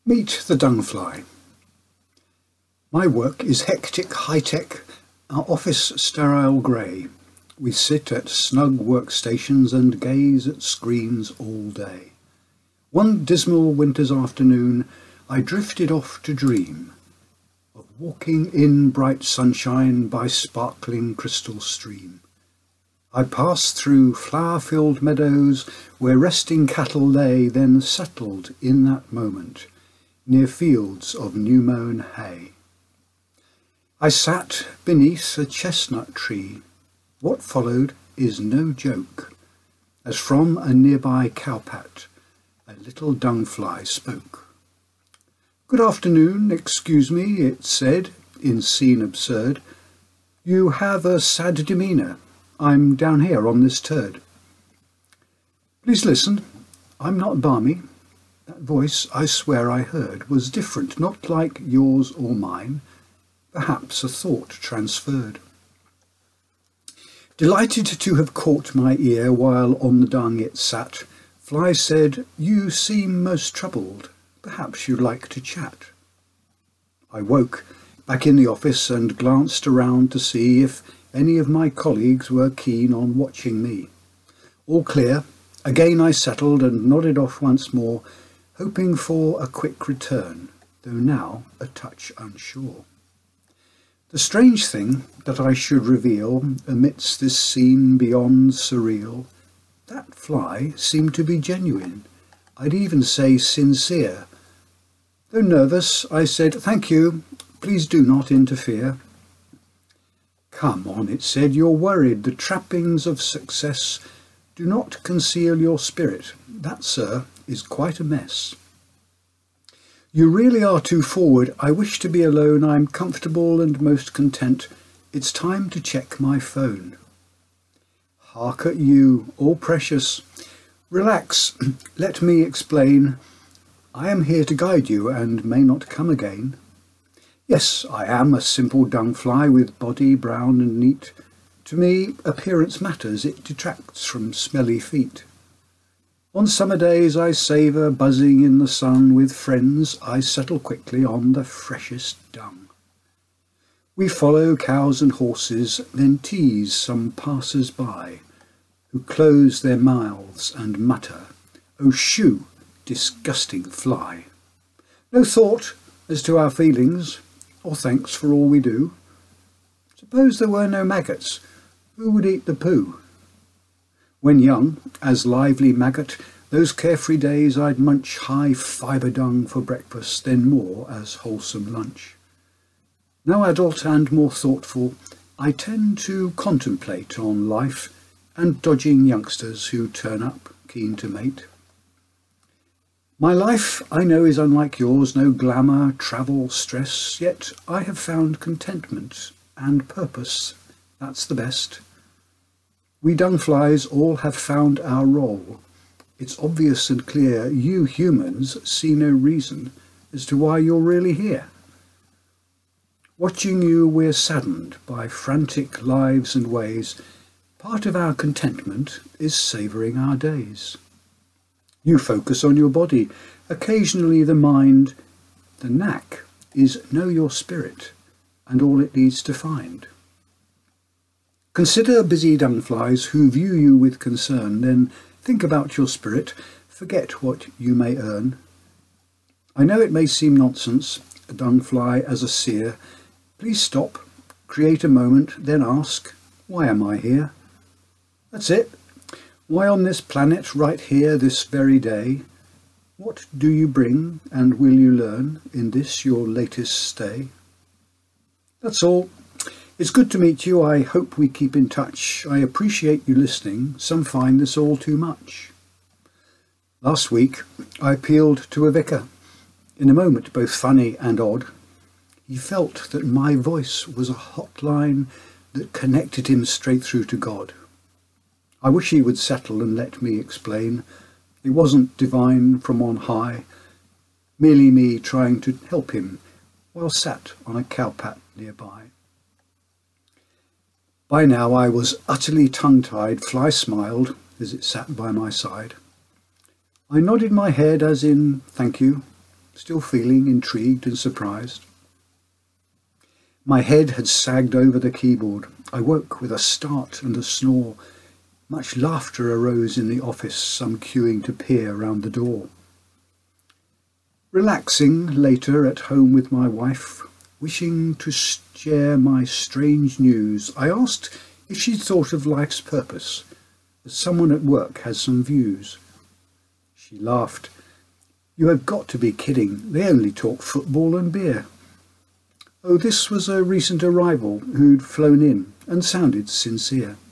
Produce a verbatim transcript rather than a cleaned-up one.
Meet the Dungfly. My work is hectic, high-tech, our office sterile grey. We sit at snug workstations and gaze at screens all day. One dismal winter's afternoon, I drifted off to dream of walking in bright sunshine by sparkling crystal stream. I passed through flower-filled meadows where resting cattle lay, then settled in that moment near fields of new-mown hay. I sat beneath a chestnut tree. What followed is no joke, as from a nearby cowpat a little dungfly spoke. "Good afternoon, excuse me," it said, in scene absurd. "You have a sad demeanour. I'm down here on this turd." "Please listen, I'm not balmy." That voice, I swear I heard, was different, not like yours or mine, perhaps a thought transferred. Delighted to have caught my ear while on the dung it sat, Fly said, "You seem most troubled, perhaps you'd like to chat." I woke, back in the office, and glanced around to see if any of my colleagues were keen on watching me. All clear. Again I settled and nodded off once more, hoping for a quick return, though now a touch unsure. The strange thing that I should reveal amidst this scene beyond surreal, that fly seemed to be genuine, I'd even say sincere. Though nervous, I said, "Thank you, please do not interfere." "Come on," it said, "you're worried. The trappings of success do not conceal your spirit. That, sir, is quite a mess. You really are too forward. I wish to be alone. I'm comfortable and most content. It's time to check my phone." "Hark at you, all precious. Relax, let me explain. I am here to guide you and may not come again. Yes, I am a simple dungfly with body brown and neat. To me, appearance matters. It detracts from smelly feet. On summer days I savour buzzing in the sun. With friends I settle quickly on the freshest dung. We follow cows and horses, then tease some passers-by, who close their mouths and mutter, "Oh shoo, disgusting fly." No thought as to our feelings, or thanks for all we do. Suppose there were no maggots, who would eat the poo? When young, as lively maggot, those carefree days I'd munch high fibre dung for breakfast, then more as wholesome lunch. Now adult and more thoughtful, I tend to contemplate on life and dodging youngsters who turn up keen to mate. My life, I know, is unlike yours, no glamour, travel, stress, yet I have found contentment and purpose. That's the best. We dungflies all have found our role. It's obvious and clear you humans see no reason as to why you're really here. Watching you, we're saddened by frantic lives and ways. Part of our contentment is savouring our days. You focus on your body, occasionally the mind. The knack is know your spirit and all it needs to find. Consider busy dungflies who view you with concern, then think about your spirit, forget what you may earn. I know it may seem nonsense, a dungfly as a seer. Please stop, create a moment, then ask, why am I here? That's it. Why on this planet, right here, this very day? What do you bring and will you learn in this your latest stay? That's all. It's good to meet you. I hope we keep in touch. I appreciate you listening. Some find this all too much. Last week I appealed to a vicar. In a moment both funny and odd. He felt that my voice was a hotline that connected him straight through to God. I wish he would settle and let me explain. It wasn't divine from on high, merely me trying to help him while sat on a cowpat nearby. By now I was utterly tongue-tied. Fly smiled as it sat by my side. I nodded my head as in thank you. still feeling intrigued and surprised. My head had sagged over the keyboard. I woke with a start and a snore. Much laughter arose in the office, some queuing to peer round the door. Relaxing later at home with my wife, wishing to share my strange news, I asked if she'd thought of life's purpose, as someone at work has some views. She laughed. "You have got to be kidding. They only talk football and beer." Oh, this was a recent arrival who'd flown in and sounded sincere.